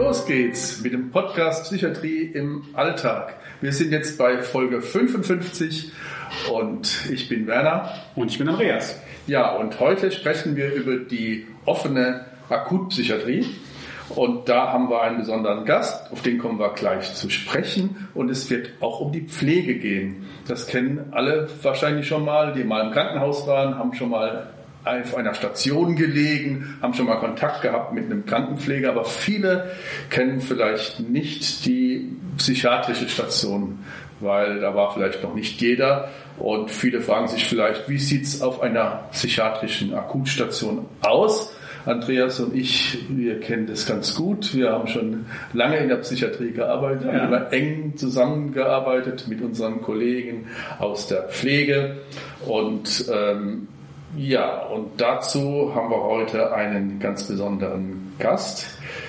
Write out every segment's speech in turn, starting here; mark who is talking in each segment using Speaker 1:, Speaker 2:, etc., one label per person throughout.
Speaker 1: Los geht's mit dem Podcast Psychiatrie im Alltag. Wir sind jetzt bei Folge 55 und ich bin Werner.
Speaker 2: Und ich bin Andreas.
Speaker 1: Ja, und heute sprechen wir über die offene Akutpsychiatrie. Und da haben wir einen besonderen Gast, auf den kommen wir gleich zu sprechen. Und es wird auch um die Pflege gehen. Das kennen alle wahrscheinlich schon mal, die mal im Krankenhaus waren, haben schon mal auf einer Station gelegen, haben schon mal Kontakt gehabt mit einem Krankenpfleger, aber viele kennen vielleicht nicht die psychiatrische Station, weil da war vielleicht noch nicht jeder. Und viele fragen sich vielleicht, wie sieht es auf einer psychiatrischen Akutstation aus? Andreas und ich, wir kennen das ganz gut. Wir haben schon lange in der Psychiatrie gearbeitet, haben immer eng zusammengearbeitet mit unseren Kollegen aus der Pflege. Und und dazu haben wir heute einen ganz besonderen Gast.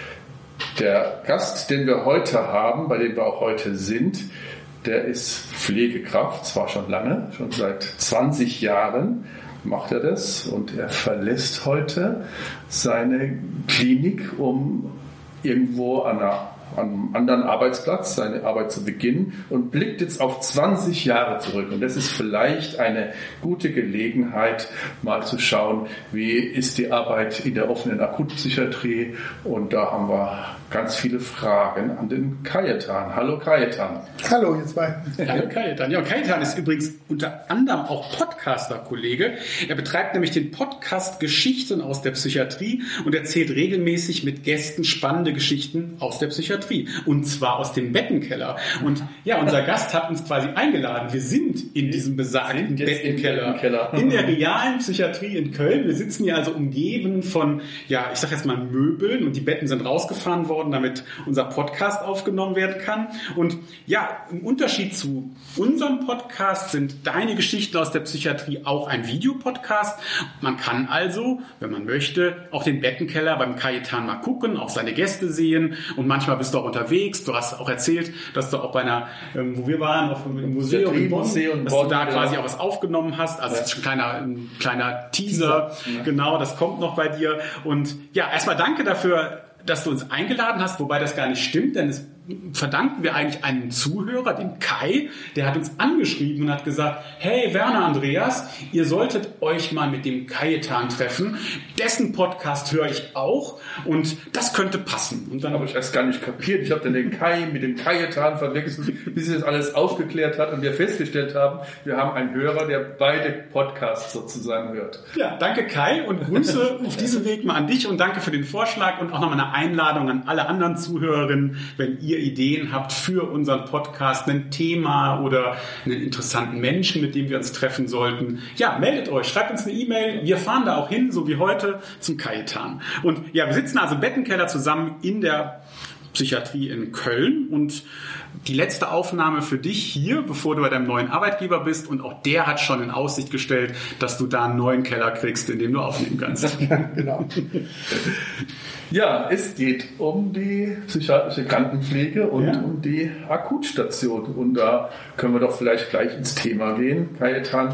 Speaker 1: Der Gast, den wir heute haben, bei dem wir auch heute sind, der ist Pflegekraft, zwar schon lange, schon seit 20 Jahren macht er das und er verlässt heute seine Klinik, um irgendwo an einem anderen Arbeitsplatz seine Arbeit zu beginnen und blickt jetzt auf 20 Jahre zurück. Und das ist vielleicht eine gute Gelegenheit, mal zu schauen, wie ist die Arbeit in der offenen Akutpsychiatrie. Und da haben wir ganz viele Fragen an den Kajetan. Hallo Kajetan.
Speaker 3: Hallo ihr zwei.
Speaker 2: Hallo Kajetan. Ja, Kajetan ist übrigens unter anderem auch Podcaster-Kollege. Er betreibt nämlich den Podcast Geschichten aus der Psychiatrie und erzählt regelmäßig mit Gästen spannende Geschichten aus der Psychiatrie. Und zwar aus dem Bettenkeller. Und ja, unser Gast hat uns quasi eingeladen. Wir sind in diesem besagten Bettenkeller. In der realen Psychiatrie in Köln. Wir sitzen hier also umgeben von, ja, ich sag jetzt mal Möbeln und die Betten sind rausgefahren worden, damit unser Podcast aufgenommen werden kann. Und ja, im Unterschied zu unserem Podcast sind deine Geschichten aus der Psychiatrie auch ein Videopodcast. Man kann also, wenn man möchte, auch den Bettenkeller beim Kajetan mal gucken, auch seine Gäste sehen und manchmal bist du auch unterwegs. Du hast auch erzählt, dass du auch bei einer, wo wir waren, auf einem Museum in Bonn, dass du da quasi auch was aufgenommen hast. Also das ist ein kleiner Teaser. Genau, das kommt noch bei dir. Und ja, erstmal danke dafür, dass du uns eingeladen hast, wobei das gar nicht stimmt, denn es verdanken wir eigentlich einem Zuhörer, dem Kai, der hat uns angeschrieben und hat gesagt, hey Werner, Andreas, ihr solltet euch mal mit dem Kajetan treffen. Dessen Podcast höre ich auch und das könnte passen. Und dann
Speaker 1: habe ich erst gar nicht kapiert. Ich habe dann den Kai mit dem Kajetan verwechselt, bis sich das alles aufgeklärt hat und wir festgestellt haben, wir haben einen Hörer, der beide Podcasts sozusagen hört.
Speaker 2: Ja, danke Kai und Grüße auf diesem Weg mal an dich und danke für den Vorschlag und auch nochmal eine Einladung an alle anderen Zuhörerinnen, wenn ihr Ideen habt für unseren Podcast, ein Thema oder einen interessanten Menschen, mit dem wir uns treffen sollten. Ja, meldet euch, schreibt uns eine E-Mail. Wir fahren da auch hin, so wie heute, zum Kajetan. Und ja, wir sitzen also im Bettenkeller zusammen in der Psychiatrie in Köln und die letzte Aufnahme für dich hier, bevor du bei deinem neuen Arbeitgeber bist und auch der hat schon in Aussicht gestellt, dass du da einen neuen Keller kriegst, in dem du aufnehmen kannst.
Speaker 3: Genau.
Speaker 1: Ja, es geht um die psychiatrische Krankenpflege und um die Akutstation. Und da können wir doch vielleicht gleich ins Thema gehen. Kajetan,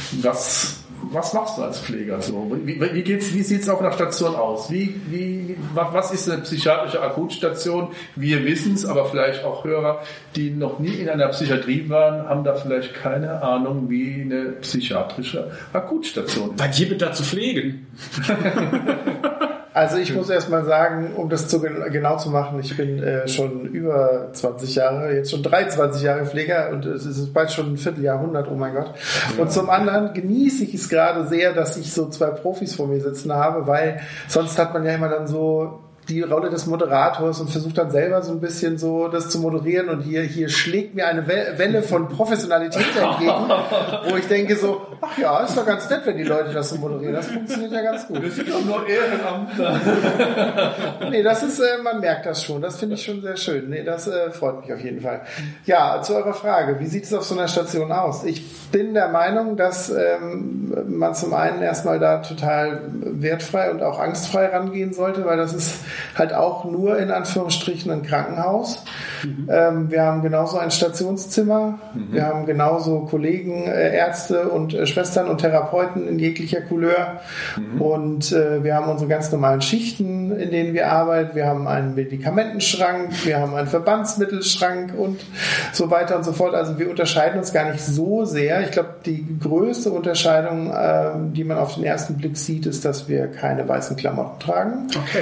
Speaker 1: was machst du als Pfleger so? Wie sieht es auf einer Station aus? Was ist eine psychiatrische Akutstation? Wir wissen es, aber vielleicht auch Hörer, die noch nie in einer Psychiatrie waren, haben da vielleicht keine Ahnung, wie eine psychiatrische Akutstation ist.
Speaker 2: Bei dir wird da zu pflegen.
Speaker 3: Also ich muss erst mal sagen, um das genau zu machen, ich bin schon über 20 Jahre, jetzt schon 23 Jahre Pfleger und es ist bald schon ein Vierteljahrhundert, oh mein Gott. Und zum anderen genieße ich es gerade sehr, dass ich so zwei Profis vor mir sitzen habe, weil sonst hat man ja immer dann so die Rolle des Moderators und versucht dann selber so ein bisschen so das zu moderieren und hier schlägt mir eine Welle von Professionalität entgegen, wo ich denke so, ach ja, ist doch ganz nett, wenn die Leute das so moderieren, das funktioniert ja ganz gut.
Speaker 1: Wir sind doch nur Ehrenamtler.
Speaker 3: Nee, das ist, man merkt das schon, das finde ich schon sehr schön. Nee, das freut mich auf jeden Fall. Ja, zu eurer Frage, wie sieht es auf so einer Station aus? Ich bin der Meinung, dass man zum einen erstmal da total wertfrei und auch angstfrei rangehen sollte, weil das ist halt auch nur in Anführungsstrichen ein Krankenhaus. Wir haben genauso ein Stationszimmer. Wir haben genauso Kollegen, Ärzte und Schwestern und Therapeuten in jeglicher Couleur. Und wir haben unsere ganz normalen Schichten, in denen wir arbeiten. Wir haben einen Medikamentenschrank, wir haben einen Verbandsmittelschrank und so weiter und so fort. Also wir unterscheiden uns gar nicht so sehr. Ich glaube, die größte Unterscheidung, die man auf den ersten Blick sieht, ist, dass wir keine weißen Klamotten tragen.
Speaker 2: Okay.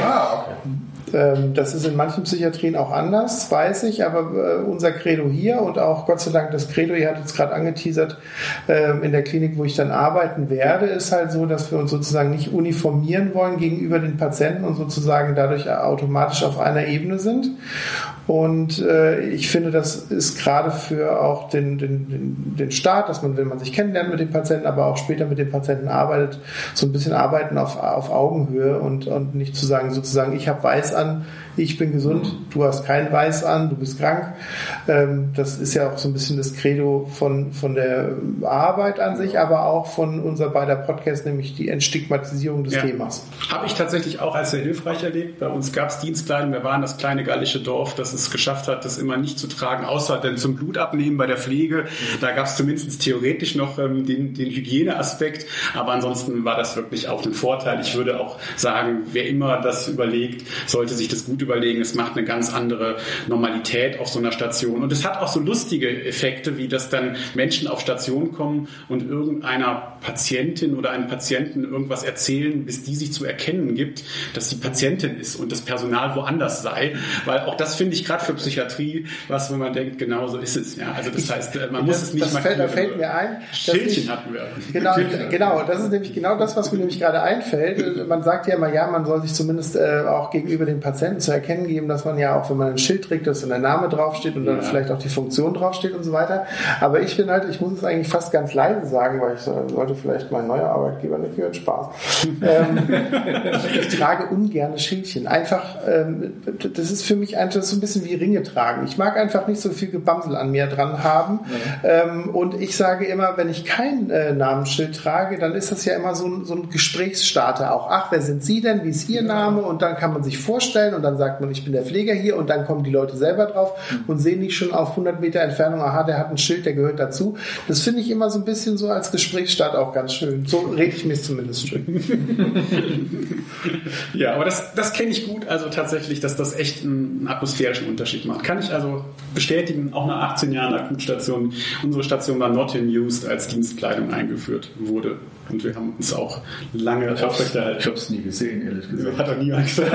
Speaker 3: Das ist in manchen Psychiatrien auch anders, weiß ich, aber unser Credo hier und auch Gott sei Dank das Credo, ihr hattet es gerade angeteasert, in der Klinik, wo ich dann arbeiten werde, ist halt so, dass wir uns sozusagen nicht uniformieren wollen gegenüber den Patienten und sozusagen dadurch automatisch auf einer Ebene sind. Und ich finde, das ist gerade für auch den Staat, dass man, wenn man sich kennenlernt mit dem Patienten, aber auch später mit dem Patienten arbeitet, so ein bisschen arbeiten auf Augenhöhe und nicht zu sagen, sozusagen, ich habe weiß an, ich bin gesund, du hast kein Weiß an, du bist krank. Das ist ja auch so ein bisschen das Credo von der Arbeit an sich, aber auch von unser beider Podcast, nämlich die Entstigmatisierung des Themas.
Speaker 2: Habe ich tatsächlich auch als sehr hilfreich erlebt. Bei uns gab es Dienstleistungen, wir waren das kleine gallische Dorf, das es geschafft hat, das immer nicht zu tragen, außer denn zum Blutabnehmen bei der Pflege. Da gab es zumindest theoretisch noch den Hygieneaspekt, aber ansonsten war das wirklich auch ein Vorteil. Ich würde auch sagen, wer immer das überlegt, sollte sich das gut überlegen. Es macht eine ganz andere Normalität auf so einer Station. Und es hat auch so lustige Effekte, wie dass dann Menschen auf Station kommen und irgendeiner Patientin oder einem Patienten irgendwas erzählen, bis die sich zu erkennen gibt, dass die Patientin ist und das Personal woanders sei. Weil auch das finde ich gerade für Psychiatrie, was, wenn man denkt, genau so ist es. Ja, also das heißt, man muss es nicht markieren.
Speaker 3: Da fällt mir ein.
Speaker 2: Schildchen hatten wir.
Speaker 3: Genau, das ist nämlich genau das, was mir nämlich gerade einfällt. Man sagt ja immer, man soll sich zumindest auch gegenüber den Patienten zu erkennen geben, dass man ja auch, wenn man ein Schild trägt, dass dann der Name draufsteht und dann vielleicht auch die Funktion draufsteht und so weiter. Aber ich bin halt, ich muss es eigentlich fast ganz leise sagen, weil ich sollte vielleicht mein neuer Arbeitgeber nicht hören, Spaß. Ich trage ungerne Schildchen. Einfach, das ist für mich einfach so ein bisschen wie Ringe tragen. Ich mag einfach nicht so viel Gebamsel an mir dran haben. Und ich sage immer, wenn ich kein Namensschild trage, dann ist das ja immer so ein Gesprächsstarter auch. Ach, wer sind Sie denn? Wie ist Ihr Name? Und dann kann man sich vorstellen und dann sagt man, ich bin der Pfleger hier und dann kommen die Leute selber drauf und sehen nicht schon auf 100 Meter Entfernung, aha, der hat ein Schild, der gehört dazu. Das finde ich immer so ein bisschen so als Gesprächsstart auch ganz schön. So rede ich mir zumindest schön.
Speaker 2: Ja, aber das kenne ich gut, also tatsächlich, dass das echt einen atmosphärischen Unterschied macht. Kann ich also bestätigen, auch nach 18 Jahren Akutstation, unsere Station war not in used, als Dienstkleidung eingeführt wurde. Und wir haben uns auch lange aufrechterhalten.
Speaker 1: Ich habe es nie gesehen, ehrlich gesagt.
Speaker 2: Hat doch niemand gesagt.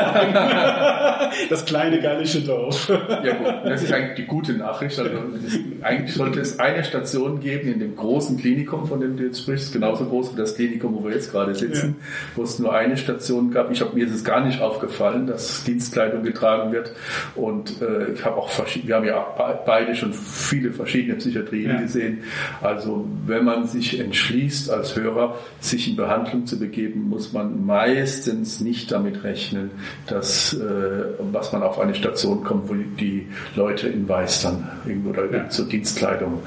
Speaker 2: Das kleine gallische Dorf.
Speaker 1: Ja gut, das ist eigentlich die gute Nachricht. Also eigentlich sollte es eine Station geben in dem großen Klinikum, von dem du jetzt sprichst, genauso groß wie das Klinikum, wo wir jetzt gerade sitzen, wo es nur eine Station gab. Mir ist es gar nicht aufgefallen, dass Dienstkleidung getragen wird. Und ich habe auch wir haben ja beide schon viele verschiedene Psychiatrien gesehen. Also wenn man sich entschließt als Hörer, sich in Behandlung zu begeben, muss man meistens nicht damit rechnen, dass was man auf eine Station kommt, wo die Leute in Weiß dann oder zur Dienstkleidung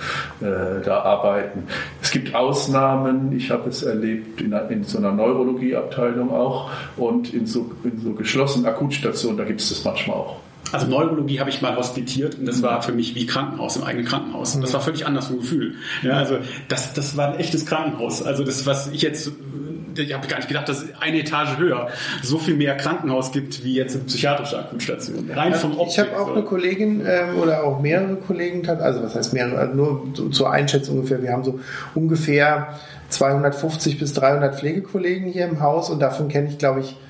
Speaker 1: da arbeiten. Es gibt Ausnahmen, ich habe es erlebt in so einer Neurologieabteilung auch und in so geschlossenen Akutstationen, da gibt es das manchmal auch.
Speaker 2: Also Neurologie habe ich mal hospitiert und das war für mich wie Krankenhaus, im eigenen Krankenhaus. Das war völlig anders vom Gefühl. Ja, also das war ein echtes Krankenhaus. Also das, was ich habe gar nicht gedacht, dass eine Etage höher so viel mehr Krankenhaus gibt, wie jetzt eine psychiatrische Akutstation. Rein vom Optik.
Speaker 3: Ich habe auch eine Kollegin oder auch mehrere Kollegen, also was heißt mehrere, also nur zur Einschätzung ungefähr, wir haben so ungefähr 250 bis 300 Pflegekollegen hier im Haus und davon kenne ich, glaube ich,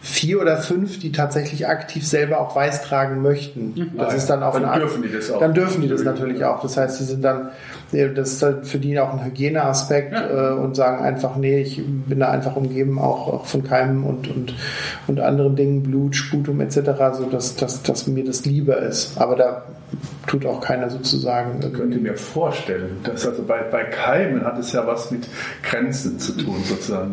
Speaker 3: 4 oder 5, die tatsächlich aktiv selber auch weiß tragen möchten. Das ist dann auch
Speaker 1: dann dürfen die das auch.
Speaker 3: Dann dürfen die das natürlich auch. Das heißt, sie sind dann, das ist halt für die auch ein Hygieneaspekt und sagen einfach, nee, ich bin da einfach umgeben auch von Keimen und anderen Dingen, Blut, Sputum etc., so dass mir das lieber ist. Aber da tut auch keiner sozusagen.
Speaker 1: Ich könnte mir vorstellen, dass also bei Keimen hat es ja was mit Grenzen zu tun sozusagen.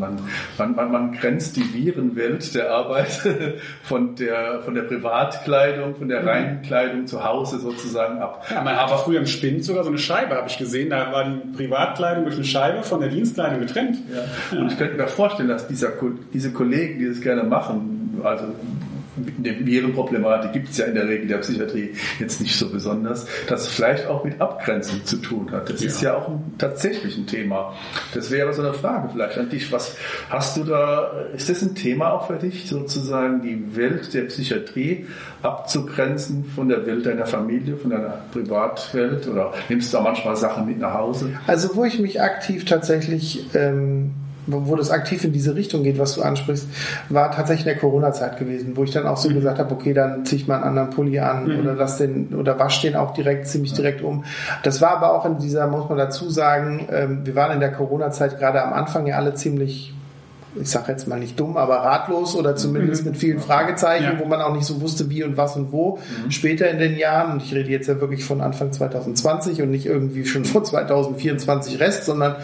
Speaker 1: Man grenzt die Virenwelt der Arbeit von der Privatkleidung, von der reinen Kleidung zu Hause sozusagen ab.
Speaker 2: Ja, man hatte früher im Spind sogar so eine Scheibe, habe ich gesehen, da war die Privatkleidung durch eine Scheibe von der Dienstkleidung getrennt.
Speaker 1: Ja. Und ich könnte mir vorstellen, dass diese Kollegen, die das gerne machen, also eine Virenproblematik gibt es ja in der Regel der Psychiatrie jetzt nicht so besonders, das vielleicht auch mit Abgrenzung zu tun hat. Das ist ja auch tatsächlich ein Thema. Das wäre so eine Frage vielleicht an dich. Was hast du da, ist das ein Thema auch für dich, sozusagen die Welt der Psychiatrie abzugrenzen von der Welt deiner Familie, von deiner Privatwelt, oder nimmst du da manchmal Sachen mit nach Hause?
Speaker 3: Also wo ich mich aktiv tatsächlich wo das aktiv in diese Richtung geht, was du ansprichst, war tatsächlich in der Corona-Zeit gewesen, wo ich dann auch so gesagt habe, okay, dann ziehe ich mal einen anderen Pulli an oder wasch den auch ziemlich direkt um. Das war aber auch in dieser, muss man dazu sagen, wir waren in der Corona-Zeit gerade am Anfang ja alle ziemlich, ich sage jetzt mal nicht dumm, aber ratlos oder zumindest mit vielen Fragezeichen, wo man auch nicht so wusste, wie und was und wo. Später in den Jahren, und ich rede jetzt ja wirklich von Anfang 2020 und nicht irgendwie schon vor 2024 Rest, sondern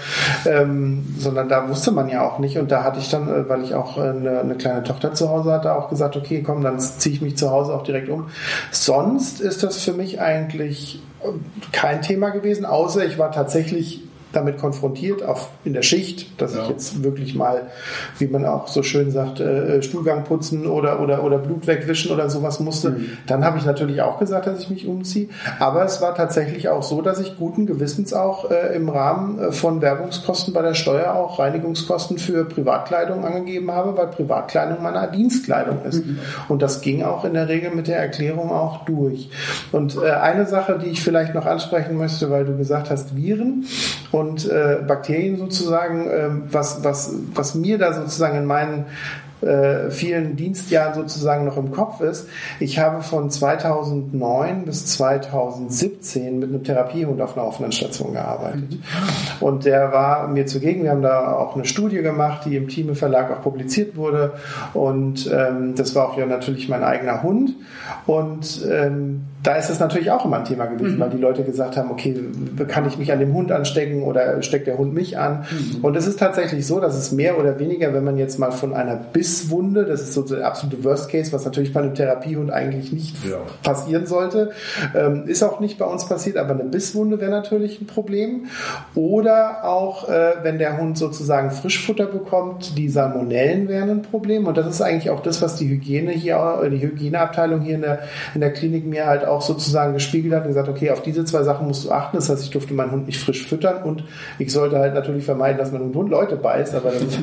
Speaker 3: da wusste man ja auch nicht. Und da hatte ich dann, weil ich auch eine kleine Tochter zu Hause hatte, auch gesagt, okay, komm, dann ziehe ich mich zu Hause auch direkt um. Sonst ist das für mich eigentlich kein Thema gewesen, außer ich war tatsächlich damit konfrontiert, auch in der Schicht, dass ich jetzt wirklich mal, wie man auch so schön sagt, Stuhlgang putzen oder Blut wegwischen oder sowas musste. Dann habe ich natürlich auch gesagt, dass ich mich umziehe. Aber es war tatsächlich auch so, dass ich guten Gewissens auch im Rahmen von Werbungskosten bei der Steuer auch Reinigungskosten für Privatkleidung angegeben habe, weil Privatkleidung meine Dienstkleidung ist. Und das ging auch in der Regel mit der Erklärung auch durch. Und eine Sache, die ich vielleicht noch ansprechen möchte, weil du gesagt hast, Viren und Bakterien sozusagen, was mir da sozusagen in meinen vielen Dienstjahren sozusagen noch im Kopf ist. Ich habe von 2009 bis 2017 mit einem Therapiehund auf einer offenen Station gearbeitet. Und der war mir zugegen. Wir haben da auch eine Studie gemacht, die im Thieme Verlag auch publiziert wurde. Und das war auch ja natürlich mein eigener Hund. Und da ist das natürlich auch immer ein Thema gewesen, weil die Leute gesagt haben, okay, kann ich mich an dem Hund anstecken oder steckt der Hund mich an? Und es ist tatsächlich so, dass es mehr oder weniger, wenn man jetzt mal von einer Bisswunde, das ist so der absolute Worst Case, was natürlich bei einem Therapiehund eigentlich nicht passieren sollte, ist auch nicht bei uns passiert, aber eine Bisswunde wäre natürlich ein Problem. Oder auch, wenn der Hund sozusagen Frischfutter bekommt, die Salmonellen wären ein Problem. Und das ist eigentlich auch das, was die Hygieneabteilung hier in der Klinik mir halt auch sozusagen gespiegelt hat und gesagt, okay, auf diese zwei Sachen musst du achten. Das heißt, ich durfte meinen Hund nicht frisch füttern und ich sollte halt natürlich vermeiden, dass mein Hund Leute beißt. Aber das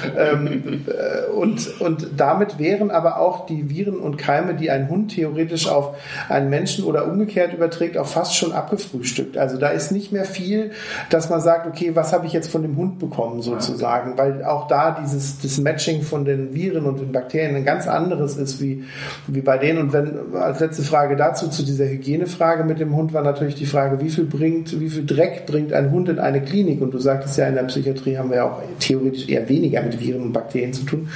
Speaker 3: und damit wären aber auch die Viren und Keime, die ein Hund theoretisch auf einen Menschen oder umgekehrt überträgt, auch fast schon abgefrühstückt. Also da ist nicht mehr viel, dass man sagt, okay, was habe ich jetzt von dem Hund bekommen sozusagen, weil auch da das Matching von den Viren und den Bakterien ein ganz anderes ist wie bei denen. Und wenn als letzte Frage dazu, zu dieser Hygienefrage mit dem Hund, war natürlich die Frage, wie viel Dreck bringt ein Hund in eine Klinik? Und du sagtest ja, in der Psychiatrie haben wir ja auch theoretisch eher weniger mit Viren und Bakterien zu tun.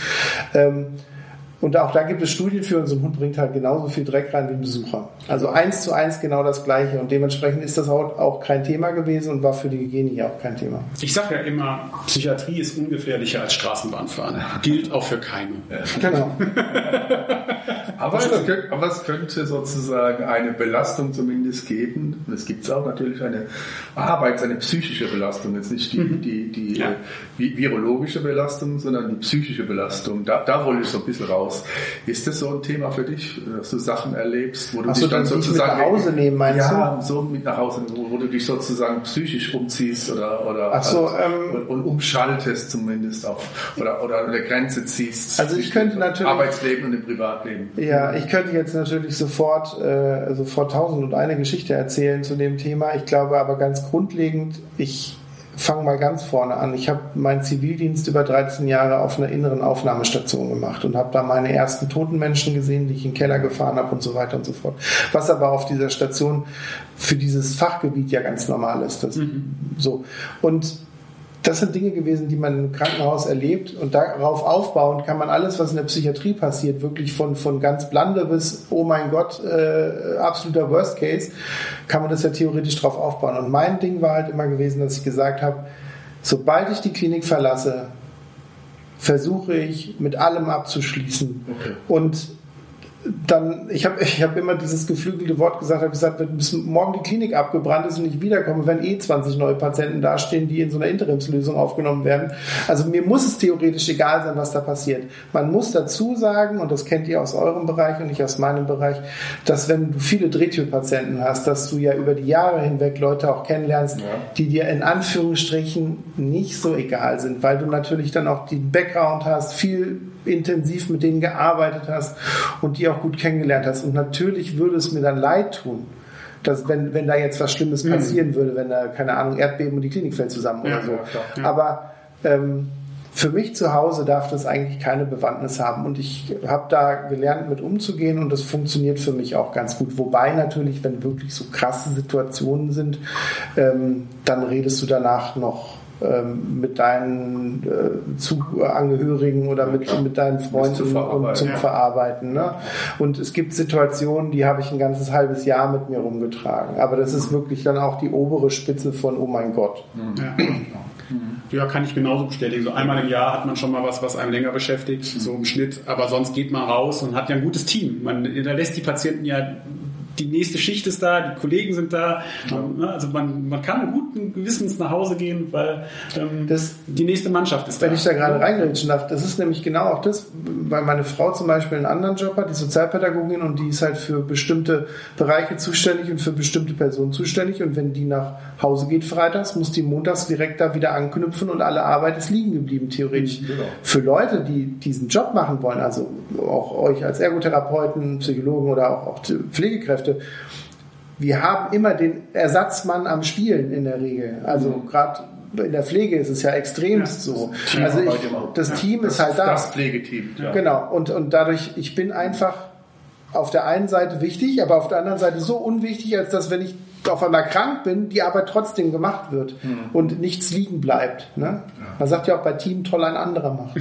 Speaker 3: Und auch da gibt es Studien für, und so ein Hund bringt halt genauso viel Dreck rein wie ein Besucher. Also 1:1 genau das Gleiche. Und dementsprechend ist das auch kein Thema gewesen und war für die Hygiene hier auch kein Thema.
Speaker 2: Ich sage ja immer, Psychiatrie ist ungefährlicher als Straßenbahnfahren. Gilt auch für Keime.
Speaker 3: Genau.
Speaker 1: Aber es könnte sozusagen eine Belastung zumindest geben. Und es gibt auch natürlich eine psychische Belastung. Jetzt nicht die virologische Belastung, sondern die psychische Belastung. Da wollte ich so ein bisschen raus. Ist das so ein Thema für dich, dass du Sachen erlebst, wo du dich dann sozusagen
Speaker 3: mit nach Hause nehmen, meinst du?
Speaker 1: Ja, so mit nach Hause, wo du dich sozusagen psychisch umziehst oder und umschaltest zumindest oder eine Grenze ziehst.
Speaker 3: Also ich könnte natürlich
Speaker 1: Arbeitsleben und im Privatleben.
Speaker 3: Ja, ich könnte jetzt natürlich sofort 1001 Geschichte erzählen zu dem Thema. Ich glaube aber ganz grundlegend, ich fange mal ganz vorne an. Ich habe meinen Zivildienst über 13 Jahre auf einer inneren Aufnahmestation gemacht und habe da meine ersten toten Menschen gesehen, die ich in den Keller gefahren habe und so weiter und so fort. Was aber auf dieser Station für dieses Fachgebiet ja ganz normal ist. So. Und das sind Dinge gewesen, die man im Krankenhaus erlebt, und darauf aufbauend kann man alles, was in der Psychiatrie passiert, wirklich von ganz Blande bis, oh mein Gott, absoluter Worst Case, kann man das ja theoretisch drauf aufbauen. Und mein Ding war halt immer gewesen, dass ich gesagt habe, sobald ich die Klinik verlasse, versuche ich mit allem abzuschließen. Okay. Und ich hab immer dieses geflügelte Wort gesagt, habe gesagt, wenn bis morgen die Klinik abgebrannt ist und ich wiederkomme, wenn 20 neue Patienten dastehen, die in so einer Interimslösung aufgenommen werden. Also mir muss es theoretisch egal sein, was da passiert. Man muss dazu sagen, und das kennt ihr aus eurem Bereich und ich aus meinem Bereich, dass wenn du viele Drehtürpatienten hast, dass du ja über die Jahre hinweg Leute auch kennenlernst, die dir in Anführungsstrichen nicht so egal sind, weil du natürlich dann auch den Background hast, viel intensiv mit denen gearbeitet hast und die auch gut kennengelernt hast. Und natürlich würde es mir dann leid tun, dass wenn da jetzt was Schlimmes passieren würde, wenn da, keine Ahnung, Erdbeben und die Klinik fällt zusammen oder so. Ja. Aber für mich zu Hause darf das eigentlich keine Bewandtnis haben und ich habe da gelernt, mit umzugehen und das funktioniert für mich auch ganz gut. Wobei natürlich, wenn wirklich so krasse Situationen sind, dann redest du danach noch mit deinen Angehörigen oder mit deinen Freunden zum Verarbeiten. Ne? Und es gibt Situationen, die habe ich ein ganzes halbes Jahr mit mir rumgetragen. Aber das ist wirklich dann auch die obere Spitze von oh mein Gott.
Speaker 2: Ja, kann ich genauso bestätigen. So einmal im Jahr hat man schon mal was einem länger beschäftigt, so im Schnitt. Aber sonst geht man raus und hat ja ein gutes Team. Man hinterlässt die Patienten ja, die nächste Schicht ist da, die Kollegen sind da. Also man kann guten Gewissens nach Hause gehen, weil die nächste Mannschaft ist da.
Speaker 3: Wenn ich da gerade reingrätschen darf, das ist nämlich genau auch das, weil meine Frau zum Beispiel einen anderen Job hat, die Sozialpädagogin, und die ist halt für bestimmte Bereiche zuständig und für bestimmte Personen zuständig, und wenn die nach Hause geht freitags, muss die montags direkt da wieder anknüpfen und alle Arbeit ist liegen geblieben, theoretisch. Genau. Für Leute, die diesen Job machen wollen, also auch euch als Ergotherapeuten, Psychologen oder auch Pflegekräfte, wir haben immer den Ersatzmann am Spielen in der Regel. Also gerade in der Pflege ist es ja extremst so. Also das Team ist halt da.
Speaker 1: Das Pflegeteam.
Speaker 3: Ja. Genau. Und dadurch, ich bin einfach auf der einen Seite wichtig, aber auf der anderen Seite so unwichtig, als dass, wenn ich auf einmal krank bin, die Arbeit trotzdem gemacht wird und nichts liegen bleibt. Ne? Man sagt ja auch bei Team, toll, ein anderer macht.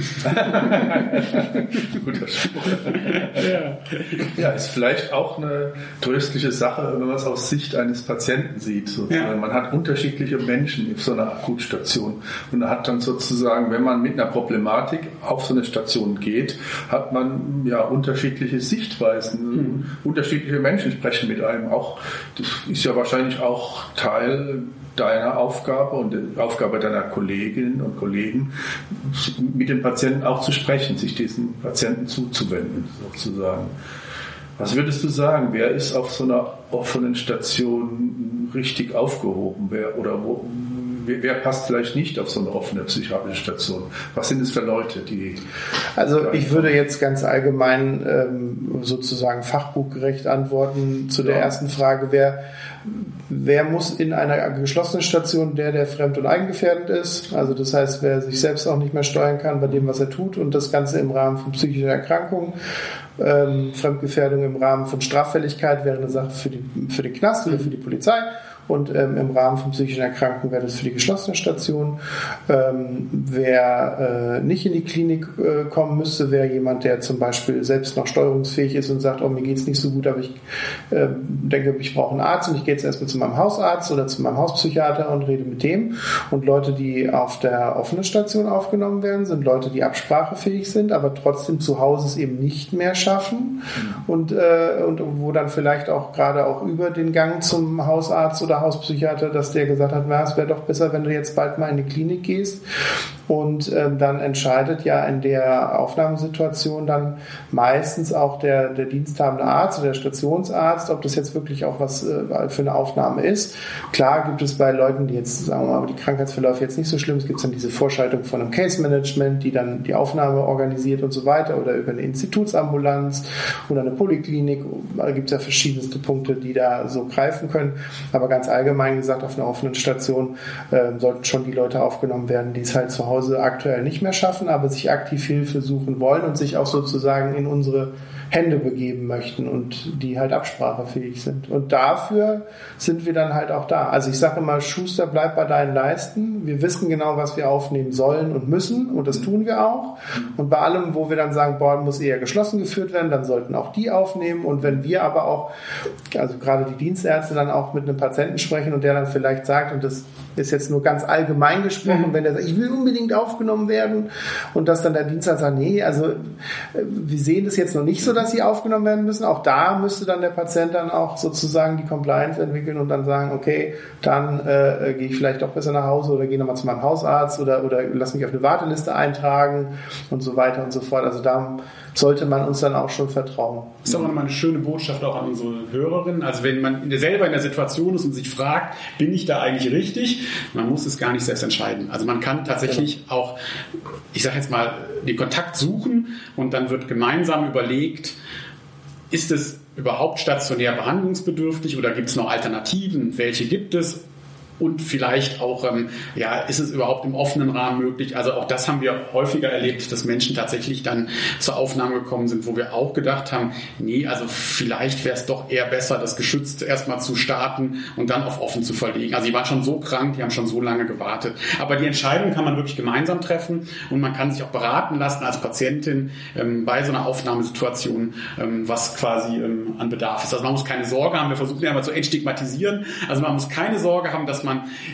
Speaker 1: Guter Spruch. Ja, ist vielleicht auch eine tröstliche Sache, wenn man es aus Sicht eines Patienten sieht. Sozusagen. Man hat unterschiedliche Menschen auf so einer Akutstation und hat dann sozusagen, wenn man mit einer Problematik auf so eine Station geht, hat man ja unterschiedliche Sichtweisen. Unterschiedliche Menschen sprechen mit einem auch. Das ist ja wahrscheinlich auch Teil deiner Aufgabe und der Aufgabe deiner Kolleginnen und Kollegen, mit den Patienten auch zu sprechen, sich diesen Patienten zuzuwenden, sozusagen. Was würdest du sagen? Wer ist auf so einer offenen Station richtig aufgehoben? Wer passt vielleicht nicht auf so eine offene psychiatrische Station? Was sind es für Leute, die...
Speaker 3: Also ich würde jetzt ganz allgemein sozusagen fachbuchgerecht antworten zu der ersten Frage. Wer muss in einer geschlossenen Station, der fremd- und eigengefährdend ist? Also das heißt, wer sich selbst auch nicht mehr steuern kann bei dem, was er tut, und das Ganze im Rahmen von psychischen Erkrankungen. Fremdgefährdung im Rahmen von Straffälligkeit wäre eine Sache für den Knast oder für die Polizei. Und im Rahmen von psychischen Erkrankungen wäre das für die geschlossene Station. Wer nicht in die Klinik kommen müsste, wäre jemand, der zum Beispiel selbst noch steuerungsfähig ist und sagt, oh, mir geht's nicht so gut, aber ich denke, ich brauche einen Arzt und ich gehe jetzt erstmal zu meinem Hausarzt oder zu meinem Hauspsychiater und rede mit dem. Und Leute, die auf der offenen Station aufgenommen werden, sind Leute, die absprachefähig sind, aber trotzdem zu Hause es eben nicht mehr schaffen und wo dann vielleicht auch gerade auch über den Gang zum Hausarzt oder Hauspsychiater, dass der gesagt hat, na, es wäre doch besser, wenn du jetzt bald mal in die Klinik gehst. Und dann entscheidet ja in der Aufnahmesituation dann meistens auch der diensthabende Arzt oder der Stationsarzt, ob das jetzt wirklich auch was für eine Aufnahme ist. Klar gibt es bei Leuten, die jetzt sagen wir mal, die Krankheitsverläufe jetzt nicht so schlimm, es gibt dann diese Vorschaltung von einem Case-Management, die dann die Aufnahme organisiert und so weiter, oder über eine Institutsambulanz oder eine Poliklinik. Da gibt es ja verschiedenste Punkte, die da so greifen können. Aber ganz allgemein gesagt, auf einer offenen Station sollten schon die Leute aufgenommen werden, die es halt zu Hause aktuell nicht mehr schaffen, aber sich aktiv Hilfe suchen wollen und sich auch sozusagen in unsere Hände begeben möchten und die halt absprachefähig sind. Und dafür sind wir dann halt auch da. Also ich sage immer, Schuster, bleib bei deinen Leisten. Wir wissen genau, was wir aufnehmen sollen und müssen, und das tun wir auch. Und bei allem, wo wir dann sagen, boah, muss eher geschlossen geführt werden, dann sollten auch die aufnehmen. Und wenn wir aber auch, also gerade die Dienstärzte, dann auch mit einem Patienten sprechen und der dann vielleicht sagt, und das ist jetzt nur ganz allgemein gesprochen, wenn der sagt, ich will unbedingt aufgenommen werden und dass dann der Dienstag sagt, nee, also wir sehen das jetzt noch nicht so, dass sie aufgenommen werden müssen. Auch da müsste dann der Patient dann auch sozusagen die Compliance entwickeln und dann sagen, okay, dann gehe ich vielleicht doch besser nach Hause oder gehe nochmal zu meinem Hausarzt oder lass mich auf eine Warteliste eintragen und so weiter und so fort. Also da sollte man uns dann auch schon vertrauen.
Speaker 2: Das ist auch nochmal eine schöne Botschaft auch an unsere Hörerinnen. Also wenn man selber in der Situation ist und sich fragt, bin ich da eigentlich richtig? Man muss es gar nicht selbst entscheiden. Also man kann tatsächlich auch, ich sage jetzt mal, den Kontakt suchen und dann wird gemeinsam überlegt, ist es überhaupt stationär behandlungsbedürftig oder gibt es noch Alternativen? Welche gibt es? Und vielleicht auch, ist es überhaupt im offenen Rahmen möglich? Also auch das haben wir häufiger erlebt, dass Menschen tatsächlich dann zur Aufnahme gekommen sind, wo wir auch gedacht haben, nee, also vielleicht wäre es doch eher besser, das geschützt erstmal zu starten und dann auf offen zu verlegen. Also die waren schon so krank, die haben schon so lange gewartet. Aber die Entscheidung kann man wirklich gemeinsam treffen und man kann sich auch beraten lassen als Patientin bei so einer Aufnahmesituation, was quasi an Bedarf ist. Also man muss keine Sorge haben, wir versuchen ja immer zu entstigmatisieren. Also man muss keine Sorge haben, dass man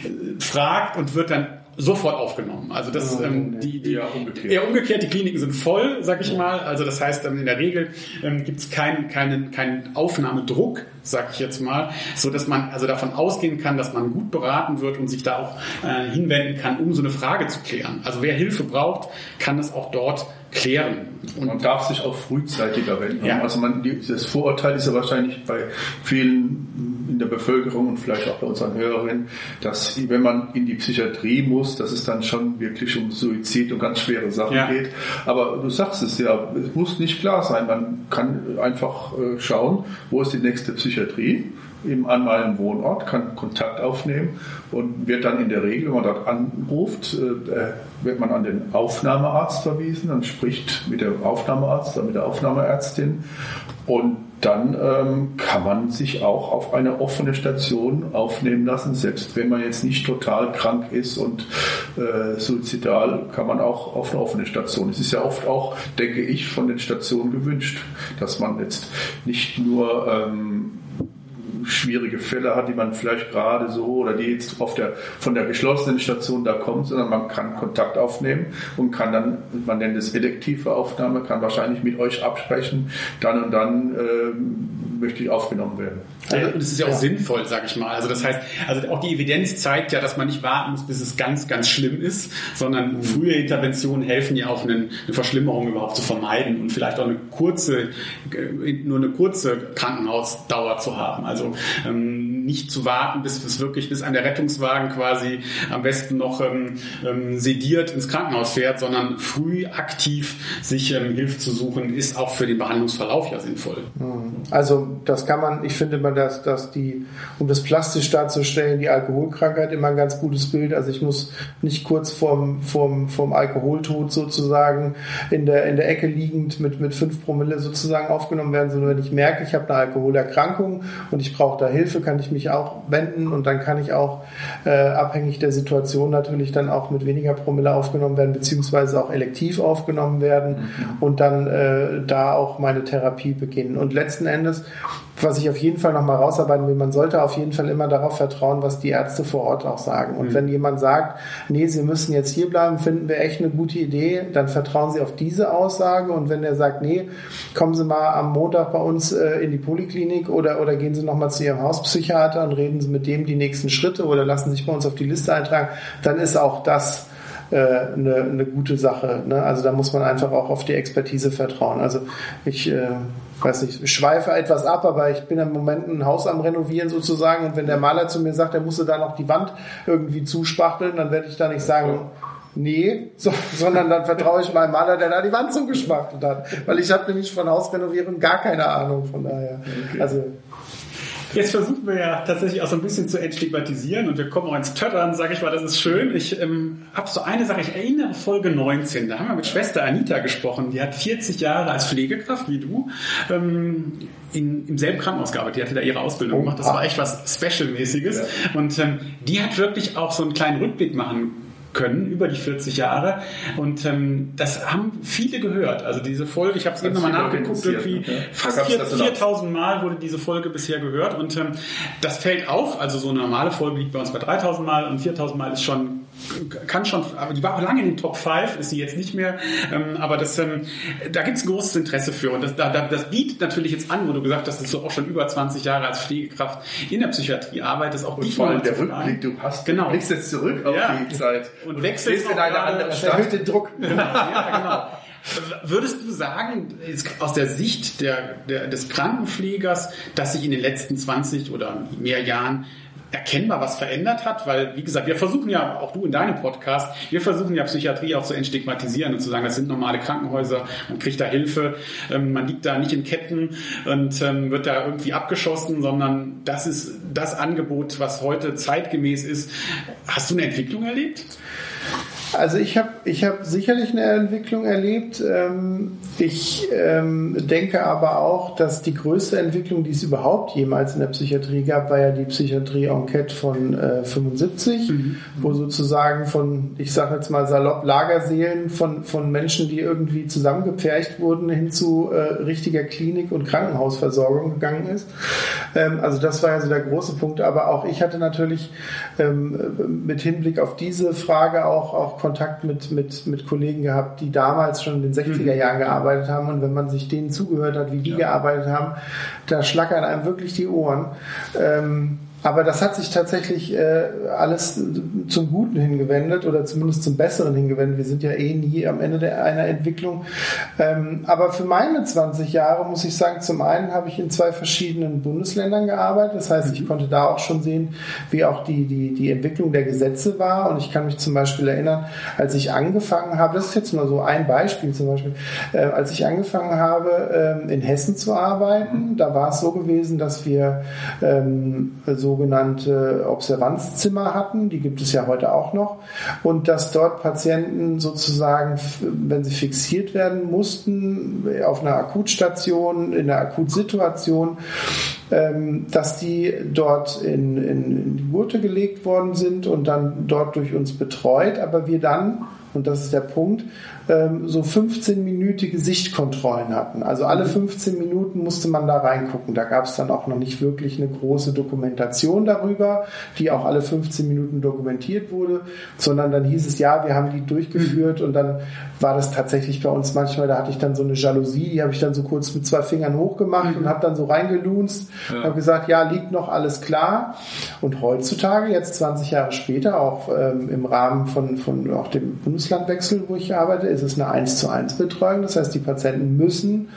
Speaker 2: fragt und wird dann sofort aufgenommen. Also das eher umgekehrt. Die Kliniken sind voll, sag ich mal. Also das heißt, in der Regel gibt es keinen Aufnahmedruck, sag ich jetzt mal, so dass man also davon ausgehen kann, dass man gut beraten wird und sich da auch hinwenden kann, um so eine Frage zu klären. Also wer Hilfe braucht, kann es auch dort klären.
Speaker 1: Und man darf sich auch frühzeitiger wenden.
Speaker 2: Ja.
Speaker 1: Also das Vorurteil ist ja wahrscheinlich bei vielen in der Bevölkerung und vielleicht auch bei unseren Hörerinnen, dass wenn man in die Psychiatrie muss, dass es dann schon wirklich um Suizid und ganz schwere Sachen geht. Aber du sagst es ja, es muss nicht klar sein. Man kann einfach schauen, wo ist die nächste Psychiatrie an meinem Wohnort, kann Kontakt aufnehmen und wird dann in der Regel, wenn man dort anruft, wird man an den Aufnahmearzt verwiesen, dann spricht mit dem Aufnahmearzt oder mit der Aufnahmeärztin und dann kann man sich auch auf eine offene Station aufnehmen lassen, selbst wenn man jetzt nicht total krank ist und suizidal, kann man auch auf eine offene Station. Es ist ja oft auch, denke ich, von den Stationen gewünscht, dass man jetzt nicht nur schwierige Fälle hat, die man vielleicht gerade so oder die jetzt von der geschlossenen Station da kommt, sondern man kann Kontakt aufnehmen und kann dann, man nennt es elektive Aufnahme, kann wahrscheinlich mit euch absprechen, dann und dann möchte ich aufgenommen werden.
Speaker 2: Also, das ist ja auch sinnvoll, sag ich mal. Also das heißt, also auch die Evidenz zeigt ja, dass man nicht warten muss, bis es ganz, ganz schlimm ist, sondern frühe Interventionen helfen ja auch, eine Verschlimmerung überhaupt zu vermeiden und vielleicht auch nur eine kurze Krankenhausdauer zu haben. Also nicht zu warten, bis ein der Rettungswagen quasi am besten noch sediert ins Krankenhaus fährt, sondern früh aktiv sich Hilfe zu suchen, ist auch für den Behandlungsverlauf ja sinnvoll.
Speaker 3: Also das kann man, ich finde immer, dass um das plastisch darzustellen, die Alkoholkrankheit immer ein ganz gutes Bild. Also ich muss nicht kurz vorm Alkoholtod sozusagen in der Ecke liegend mit 5 Promille sozusagen aufgenommen werden, sondern wenn ich merke, ich habe eine Alkoholerkrankung und ich brauche da Hilfe, kann ich mich auch wenden und dann kann ich auch abhängig der Situation natürlich dann auch mit weniger Promille aufgenommen werden, beziehungsweise auch elektiv aufgenommen werden und dann da auch meine Therapie beginnen. Und letzten Endes, was ich auf jeden Fall nochmal rausarbeiten will, man sollte auf jeden Fall immer darauf vertrauen, was die Ärzte vor Ort auch sagen. Und wenn jemand sagt, nee, Sie müssen jetzt hier bleiben, finden wir echt eine gute Idee, dann vertrauen Sie auf diese Aussage. Und wenn er sagt, nee, kommen Sie mal am Montag bei uns in die Poliklinik oder gehen Sie nochmal zu Ihrem Hauspsychiater und reden Sie mit dem die nächsten Schritte oder lassen Sie sich bei uns auf die Liste eintragen, dann ist auch das eine gute Sache. Ne? Also da muss man einfach auch auf die Expertise vertrauen. Also ich weiß nicht, ich schweife etwas ab, aber ich bin im Moment ein Haus am Renovieren sozusagen und wenn der Maler zu mir sagt, er musste da noch die Wand irgendwie zuspachteln, dann werde ich da nicht sagen, nee, sondern dann vertraue ich meinem Maler, der da die Wand zugespachtelt hat. Weil ich habe nämlich von Hausrenovierung gar keine Ahnung, von daher. Okay. Also
Speaker 2: jetzt versuchen wir ja tatsächlich auch so ein bisschen zu entstigmatisieren und wir kommen auch ins Töttern, sage ich mal, das ist schön. Ich habe so eine Sache, ich erinnere Folge 19, da haben wir mit Schwester Anita gesprochen, die hat 40 Jahre als Pflegekraft, wie du, im selben Krankenhaus gearbeitet, die hatte da ihre Ausbildung gemacht, das war echt was Special-mäßiges und die hat wirklich auch so einen kleinen Rückblick machen können über die 40 Jahre. Und das haben viele gehört. Also diese Folge, ich habe es eben nochmal nachgeguckt, irgendwie fast 4.000 Mal wurde diese Folge bisher gehört. Und das fällt auf. Also so eine normale Folge liegt bei uns bei 3.000 Mal und 4.000 Mal ist schon, aber die war auch lange in den Top 5, ist sie jetzt nicht mehr. Aber da gibt es ein großes Interesse für. Und das bietet natürlich jetzt an, wo du gesagt hast, dass du auch schon über 20 Jahre als Pflegekraft in der Psychiatrie arbeitest. Auch
Speaker 1: und vor allem der Rückblick, du blickst jetzt zurück auf die Zeit
Speaker 2: und wechselst
Speaker 1: in eine andere Stadt.
Speaker 3: Erhöht den Druck.
Speaker 2: Genau. Würdest du sagen, aus der Sicht des Krankenpflegers, dass sich in den letzten 20 oder mehr Jahren erkennbar was verändert hat? Weil, wie gesagt, wir versuchen ja, auch du in deinem Podcast, wir versuchen ja Psychiatrie auch zu entstigmatisieren und zu sagen, das sind normale Krankenhäuser, man kriegt da Hilfe, man liegt da nicht in Ketten und wird da irgendwie abgeschossen, sondern das ist das Angebot, was heute zeitgemäß ist. Hast du eine Entwicklung erlebt?
Speaker 3: Also ich hab sicherlich eine Entwicklung erlebt. Ich denke aber auch, dass die größte Entwicklung, die es überhaupt jemals in der Psychiatrie gab, war ja die Psychiatrie-Enquete von 75, wo sozusagen von, ich sage jetzt mal salopp, Lagerseelen von Menschen, die irgendwie zusammengepfercht wurden, hin zu richtiger Klinik- und Krankenhausversorgung gegangen ist. Also das war ja so der große Punkt. Aber auch ich hatte natürlich mit Hinblick auf diese Frage auch Kontakt mit Kollegen gehabt, die damals schon in den 60er Jahren gearbeitet haben, und wenn man sich denen zugehört hat, wie die gearbeitet haben, da schlackern einem wirklich die Ohren. Aber das hat sich tatsächlich alles zum Guten hingewendet oder zumindest zum Besseren hingewendet. Wir sind ja nie am Ende einer Entwicklung. Aber für meine 20 Jahre muss ich sagen, zum einen habe ich in 2 verschiedenen Bundesländern gearbeitet. Das heißt, ich konnte da auch schon sehen, wie auch die Entwicklung der Gesetze war. Und ich kann mich zum Beispiel erinnern, als ich angefangen habe, das ist jetzt nur so ein Beispiel zum Beispiel, als ich angefangen habe, in Hessen zu arbeiten, da war es so gewesen, dass wir sogenannte Observanzzimmer hatten, die gibt es ja heute auch noch, und dass dort Patienten sozusagen, wenn sie fixiert werden mussten, auf einer Akutstation, in einer Akutsituation, dass die dort in die Gurte gelegt worden sind und dann dort durch uns betreut, aber wir dann, und das ist der Punkt, so 15-minütige Sichtkontrollen hatten. Also alle 15 Minuten musste man da reingucken. Da gab es dann auch noch nicht wirklich eine große Dokumentation darüber, die auch alle 15 Minuten dokumentiert wurde, sondern dann hieß es, ja, wir haben die durchgeführt, und dann war das tatsächlich bei uns manchmal, da hatte ich dann so eine Jalousie, die habe ich dann so kurz mit 2 Fingern hochgemacht und habe dann so reingelunzt und habe gesagt, ja, liegt noch alles klar. Und heutzutage, jetzt 20 Jahre später, auch im Rahmen von auch dem Bundeslandwechsel, wo ich arbeite, ist es eine 1:1 Betreuung. Das heißt, die Patienten müssen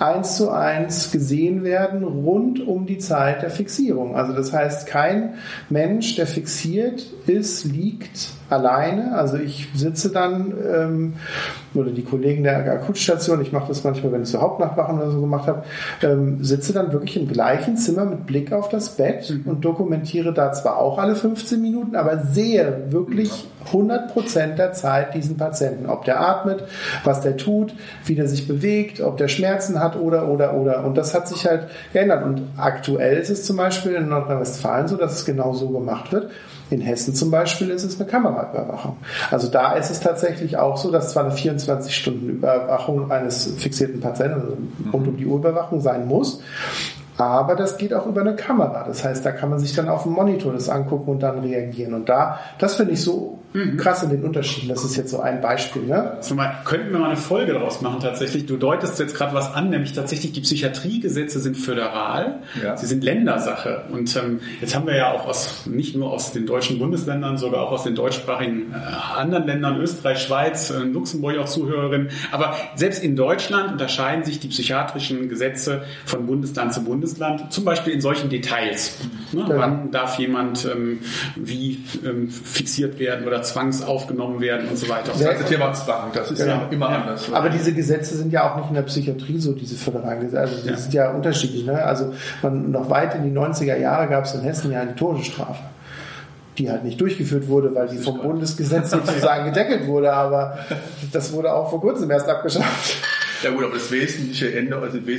Speaker 3: 1:1 gesehen werden rund um die Zeit der Fixierung. Also das heißt, kein Mensch, der fixiert ist, liegt alleine. Also ich sitze dann, oder die Kollegen der Akutstation, ich mache das manchmal, wenn ich so Hauptnachtwachen oder so gemacht habe, sitze dann wirklich im gleichen Zimmer mit Blick auf das Bett und dokumentiere da zwar auch alle 15 Minuten, aber sehe wirklich 100% der Zeit diesen Patienten. Ob der atmet, was der tut, wie der sich bewegt, ob der Schmerzen hat oder. Und das hat sich halt geändert. Und aktuell ist es zum Beispiel in Nordrhein-Westfalen so, dass es genau so gemacht wird. In Hessen zum Beispiel ist es eine Kameraüberwachung. Also da ist es tatsächlich auch so, dass zwar eine 24-Stunden-Überwachung eines fixierten Patienten, also rund um die Uhr Überwachung sein muss, aber das geht auch über eine Kamera. Das heißt, da kann man sich dann auf dem Monitor das angucken und dann reagieren. Und das finde ich so krass in den Unterschieden. Das ist jetzt so ein Beispiel. Ne?
Speaker 2: Also könnten wir mal eine Folge daraus machen tatsächlich. Du deutest jetzt gerade was an, nämlich tatsächlich die Psychiatriegesetze sind föderal. Ja. Sie sind Ländersache. Und jetzt haben wir ja auch nicht nur aus den deutschen Bundesländern, sogar auch aus den deutschsprachigen anderen Ländern, Österreich, Schweiz, Luxemburg auch Zuhörerinnen. Aber selbst in Deutschland unterscheiden sich die psychiatrischen Gesetze von Bundesland zu Bundesland, zum Beispiel in solchen Details. Ne? Ja. Wann darf jemand wie fixiert werden oder zwangsaufgenommen werden und so weiter.
Speaker 1: Das ganze Thema Zwang, das ist ja immer anders.
Speaker 3: Aber diese Gesetze sind ja auch nicht in der Psychiatrie so, diese föderalen Gesetze. Also die sind ja unterschiedlich. Ne? Also noch weit in die 90er Jahre gab es in Hessen ja eine Todesstrafe, die halt nicht durchgeführt wurde, weil die vom Bundesgesetz sozusagen gedeckelt wurde. Aber das wurde auch vor kurzem erst abgeschafft.
Speaker 1: Ja gut, aber das Wesentliche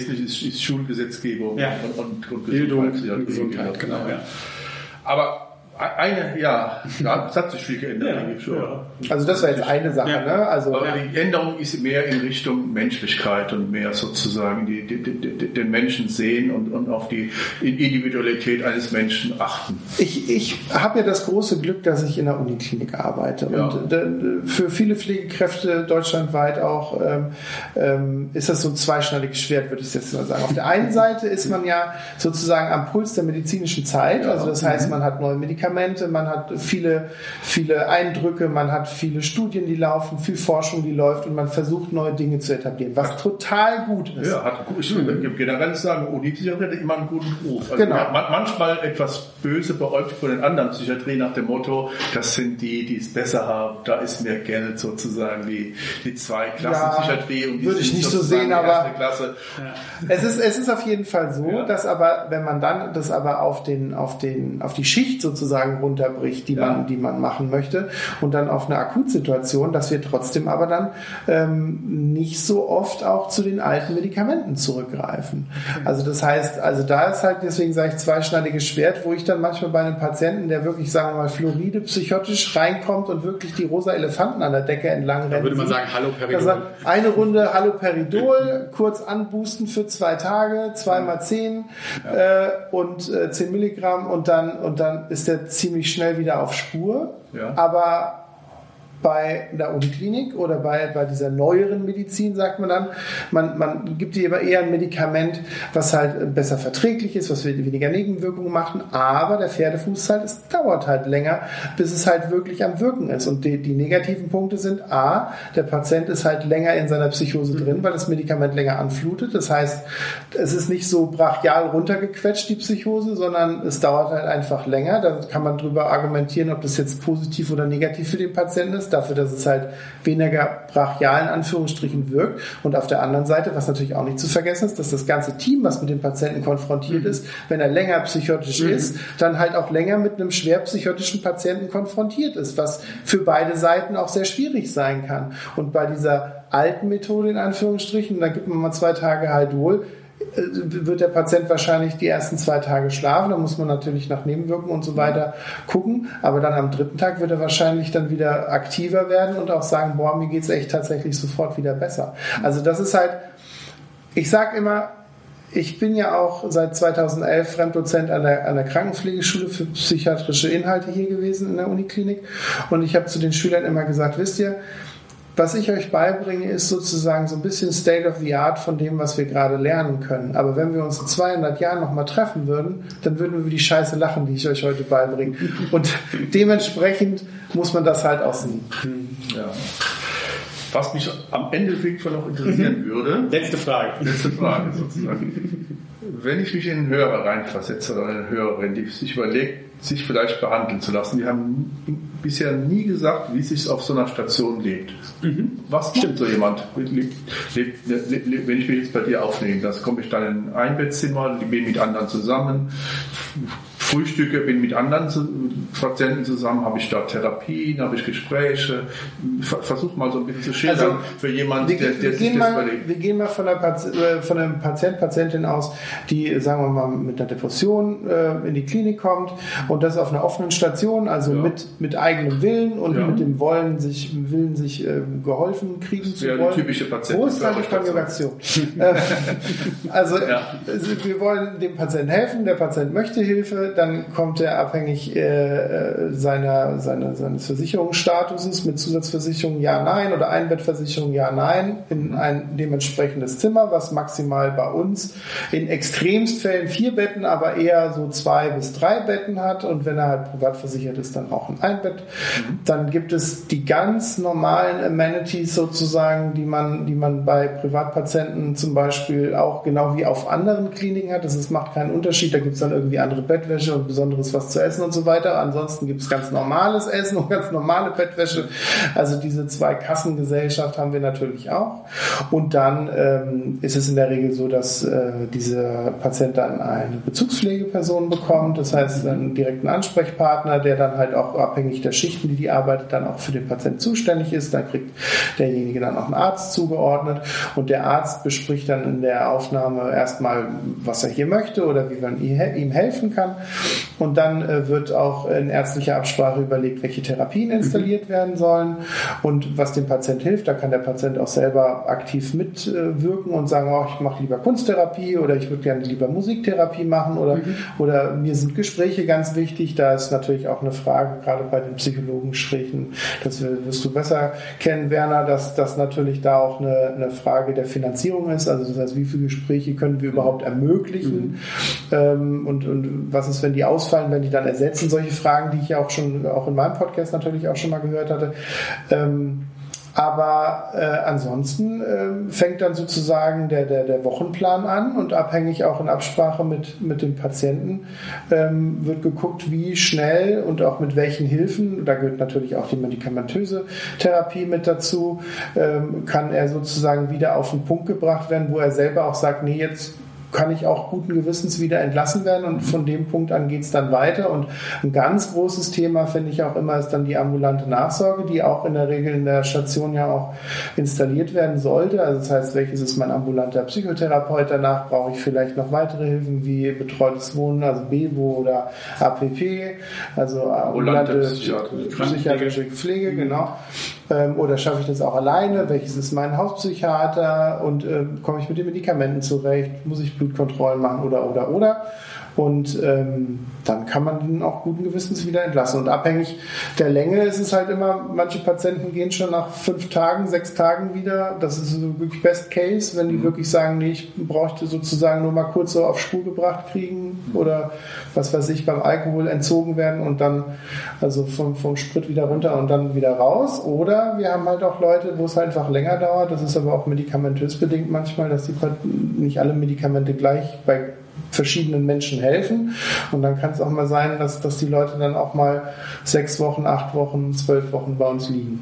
Speaker 1: ist Schulgesetzgebung und
Speaker 2: Bildung und Gesundheit, genau. Ja.
Speaker 1: Aber das hat sich viel geändert.
Speaker 3: Also das war jetzt eine Sache, ne? Also
Speaker 1: aber die Änderung ist mehr in Richtung Menschlichkeit und mehr sozusagen den Menschen sehen und auf die Individualität eines Menschen achten.
Speaker 3: Ich habe ja das große Glück, dass ich in der Uniklinik arbeite. Und für viele Pflegekräfte deutschlandweit auch ist das so ein zweischneidiges Schwert, würde ich jetzt mal sagen. Auf der einen Seite ist man ja sozusagen am Puls der medizinischen Zeit. Also das heißt, man hat neue Medikamente, man hat viele Eindrücke, man hat viele Studien, die laufen, viel Forschung, die läuft und man versucht, neue Dinge zu etablieren, was total gut ist.
Speaker 1: Ja, ich würde generell sagen, Unipsychiatrie hat immer einen guten Ruf. Also
Speaker 3: genau.
Speaker 1: Manchmal etwas böse beäugt von den anderen Psychiatrien nach dem Motto, das sind die es besser haben, da ist mehr Geld sozusagen, wie die Zweiklassenpsychiatrie und die
Speaker 3: würde ich nicht so sehen, aber
Speaker 1: Klasse.
Speaker 3: Es ist auf jeden Fall so, dass aber, wenn man dann das aber auf die Schicht sozusagen runterbricht, die man machen möchte und dann auf eine Akutsituation, dass wir trotzdem aber dann nicht so oft auch zu den alten Medikamenten zurückgreifen. Also das heißt, da ist halt, deswegen sage ich zweischneidiges Schwert, wo ich dann manchmal bei einem Patienten, der wirklich, sagen wir mal, floride psychotisch reinkommt und wirklich die rosa Elefanten an der Decke entlang rennt.
Speaker 2: Da würde man sagen, Haloperidol.
Speaker 3: Eine Runde Haloperidol, kurz anboosten für 2 Tage, 2x10 und 10 Milligramm und dann ist der ziemlich schnell wieder auf Spur. Ja. Aber bei der Uniklinik oder bei dieser neueren Medizin sagt man dann, man gibt dir aber eher ein Medikament, was halt besser verträglich ist, was weniger Nebenwirkungen machen, aber der Pferdefuß ist halt, es dauert halt länger, bis es halt wirklich am Wirken ist. Und die negativen Punkte sind A, der Patient ist halt länger in seiner Psychose drin, weil das Medikament länger anflutet. Das heißt, es ist nicht so brachial runtergequetscht, die Psychose, sondern es dauert halt einfach länger. Da kann man drüber argumentieren, ob das jetzt positiv oder negativ für den Patienten ist, dafür, dass es halt weniger brachial in Anführungsstrichen wirkt. Und auf der anderen Seite, was natürlich auch nicht zu vergessen ist, dass das ganze Team, was mit dem Patienten konfrontiert ist, wenn er länger psychotisch ist, dann halt auch länger mit einem schwer psychotischen Patienten konfrontiert ist, was für beide Seiten auch sehr schwierig sein kann. Und bei dieser alten Methode in Anführungsstrichen, da gibt man mal 2 Tage Haldol, wird der Patient wahrscheinlich die ersten 2 Tage schlafen, da muss man natürlich nach Nebenwirkungen und so weiter gucken, aber dann am 3. Tag wird er wahrscheinlich dann wieder aktiver werden und auch sagen, boah, mir geht's echt tatsächlich sofort wieder besser. Also das ist halt, ich sag immer, ich bin ja auch seit 2011 Fremddozent an der Krankenpflegeschule für psychiatrische Inhalte hier gewesen in der Uniklinik und ich habe zu den Schülern immer gesagt, wisst ihr, was ich euch beibringe, ist sozusagen so ein bisschen State of the Art von dem, was wir gerade lernen können. Aber wenn wir uns in 200 Jahren nochmal treffen würden, dann würden wir über die Scheiße lachen, die ich euch heute beibringe. Und dementsprechend muss man das halt auch sehen.
Speaker 1: Ja. Was mich am Ende wirklich noch interessieren würde.
Speaker 2: Letzte Frage
Speaker 1: sozusagen. Wenn ich mich in einen Hörer reinversetze oder eine Hörerin, die sich überlegt, sich vielleicht behandeln zu lassen, die haben bisher nie gesagt, wie es sich auf so einer Station lebt. Was macht so jemand? Wenn ich mich jetzt bei dir aufnehme, das komme ich dann in ein Einbettzimmer, bin mit anderen zusammen, frühstücke, bin mit anderen Patienten zusammen, habe ich da Therapien, habe ich Gespräche, versuch mal so ein bisschen zu schildern für jemanden, der sich das überlegt.
Speaker 3: Wir gehen mal von einem Patientin aus, die, sagen wir mal, mit einer Depression in die Klinik kommt und das auf einer offenen Station, also mit eigenem Willen und mit dem Willen, sich geholfen kriegen zu wollen.
Speaker 1: Die typische Patientin.
Speaker 3: Wo ist da die Konjugation? Wir wollen dem Patienten helfen, der Patient möchte Hilfe, dann kommt er abhängig seines Versicherungsstatuses mit Zusatzversicherung ja, nein oder Einbettversicherung ja, nein in ein dementsprechendes Zimmer, was maximal bei uns in Extremstfällen 4 Betten, aber eher so 2 bis 3 Betten hat und wenn er halt privat versichert ist, dann auch ein Einbett. Dann gibt es die ganz normalen Amenities sozusagen, die man bei Privatpatienten zum Beispiel auch genau wie auf anderen Kliniken hat. Das macht keinen Unterschied, da gibt es dann irgendwie andere Bettwäsche und besonderes was zu essen und so weiter. Ansonsten gibt es ganz normales Essen und ganz normale Bettwäsche. Also diese 2 Kassengesellschaft haben wir natürlich auch. Und dann ist es in der Regel so, dass dieser Patient dann eine Bezugspflegeperson bekommt. Das heißt, einen direkten Ansprechpartner, der dann halt auch abhängig der Schichten, die arbeitet, dann auch für den Patienten zuständig ist. Dann kriegt derjenige dann auch einen Arzt zugeordnet und der Arzt bespricht dann in der Aufnahme erstmal, was er hier möchte oder wie man ihm helfen kann. Und dann wird auch in ärztlicher Absprache überlegt, welche Therapien installiert werden sollen und was dem Patient hilft. Da kann der Patient auch selber aktiv mitwirken und sagen, oh, ich mache lieber Kunsttherapie oder ich würde gerne lieber Musiktherapie machen oder mir sind Gespräche ganz wichtig. Da ist natürlich auch eine Frage, gerade bei den Psychologengesprächen, das wirst du besser kennen, Werner, dass das natürlich da auch eine Frage der Finanzierung ist. Also das heißt, wie viele Gespräche können wir überhaupt ermöglichen und was ist, wenn die ausfallen, wenn die dann ersetzen? Solche Fragen, die ich ja auch in meinem Podcast natürlich auch schon mal gehört hatte. Aber ansonsten fängt dann sozusagen der Wochenplan an und abhängig auch in Absprache mit dem Patienten wird geguckt, wie schnell und auch mit welchen Hilfen, da gehört natürlich auch die medikamentöse Therapie mit dazu, kann er sozusagen wieder auf den Punkt gebracht werden, wo er selber auch sagt, nee, jetzt kann ich auch guten Gewissens wieder entlassen werden und von dem Punkt an geht es dann weiter. Und ein ganz großes Thema, finde ich auch immer, ist dann die ambulante Nachsorge, die auch in der Regel in der Station ja auch installiert werden sollte. Also das heißt, welches ist mein ambulanter Psychotherapeut? Danach brauche ich vielleicht noch weitere Hilfen wie betreutes Wohnen, also BEWO oder APP, also ambulante psychiatrische Pflege, genau. Oder schaffe ich das auch alleine? Welches ist mein Hauspsychiater? Und komme ich mit den Medikamenten zurecht? Muss ich Blutkontrollen machen oder? Und dann kann man ihn auch guten Gewissens wieder entlassen. Und abhängig der Länge ist es halt immer, manche Patienten gehen schon nach 5 Tagen, 6 Tagen wieder. Das ist so wirklich Best Case, wenn die wirklich sagen, nee, ich bräuchte sozusagen nur mal kurz so auf Spur gebracht kriegen oder was weiß ich, beim Alkohol entzogen werden und dann also vom Sprit wieder runter und dann wieder raus. Oder wir haben halt auch Leute, wo es halt einfach länger dauert. Das ist aber auch medikamentös bedingt manchmal, dass nicht alle Medikamente gleich bei verschiedenen Menschen helfen. Und dann kann es auch mal sein, dass die Leute dann auch mal 6 Wochen, 8 Wochen, 12 Wochen bei uns liegen.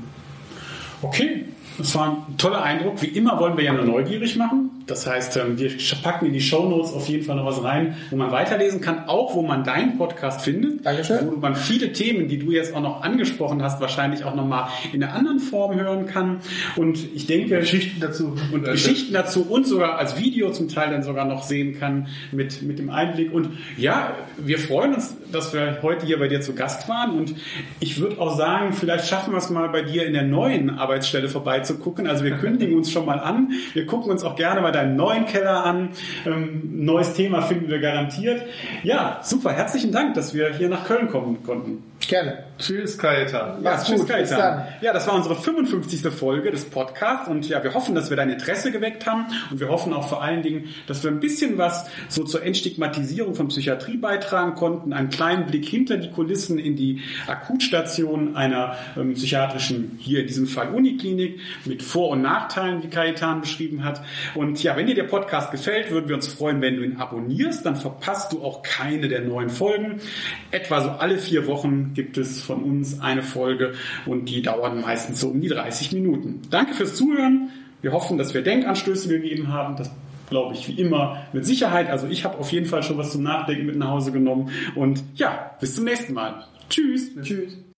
Speaker 2: Okay, das war ein toller Eindruck. Wie immer wollen wir ja nur neugierig machen. Das heißt, wir packen in die Shownotes auf jeden Fall noch was rein, wo man weiterlesen kann, auch wo man deinen Podcast findet.
Speaker 3: Dankeschön.
Speaker 2: Wo man viele Themen, die du jetzt auch noch angesprochen hast, wahrscheinlich auch nochmal in einer anderen Form hören kann. Und ich denke, Geschichten dazu und sogar als Video zum Teil dann sogar noch sehen kann mit dem Einblick. Und ja, wir freuen uns, dass wir heute hier bei dir zu Gast waren. Und ich würde auch sagen, vielleicht schaffen wir es mal bei dir in der neuen Arbeitsstelle vorbeizugucken. Also wir kündigen uns schon mal an. Wir gucken uns auch gerne mal deinen neuen Keller an. Neues Thema finden wir garantiert. Ja, super. Herzlichen Dank, dass wir hier nach Köln kommen konnten.
Speaker 3: Gerne.
Speaker 1: Tschüss, Kajetan.
Speaker 2: Ja, tschüss, Kajetan. Ja, das war unsere 55. Folge des Podcasts und ja, wir hoffen, dass wir dein Interesse geweckt haben und wir hoffen auch vor allen Dingen, dass wir ein bisschen was so zur Entstigmatisierung von Psychiatrie beitragen konnten, einen kleinen Blick hinter die Kulissen in die Akutstation einer psychiatrischen, hier in diesem Fall Uniklinik, mit Vor- und Nachteilen, wie Kajetan beschrieben hat. Und ja, wenn dir der Podcast gefällt, würden wir uns freuen, wenn du ihn abonnierst, dann verpasst du auch keine der neuen Folgen. Etwa so alle 4 Wochen gibt es von uns eine Folge und die dauern meistens so um die 30 Minuten. Danke fürs Zuhören. Wir hoffen, dass wir Denkanstöße gegeben haben. Das glaube ich wie immer mit Sicherheit. Also ich habe auf jeden Fall schon was zum Nachdenken mit nach Hause genommen. Und ja, bis zum nächsten Mal. Tschüss.
Speaker 3: Tschüss.